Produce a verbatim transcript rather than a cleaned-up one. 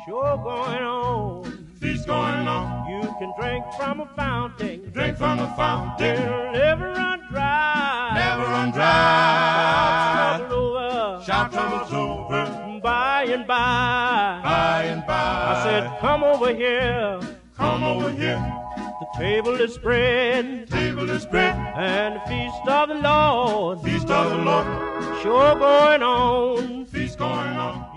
Sure going on. Feast going on. You can drink from a fountain. Drink from a fountain. It'll never run dry. Never run dry. Shout trouble over. Shout trouble's over. By and by. By and by. I said, come over here. Come over here. The table is spread. Table is spread. And the feast of the Lord. Feast of the Lord. Sure going on. Feast going on.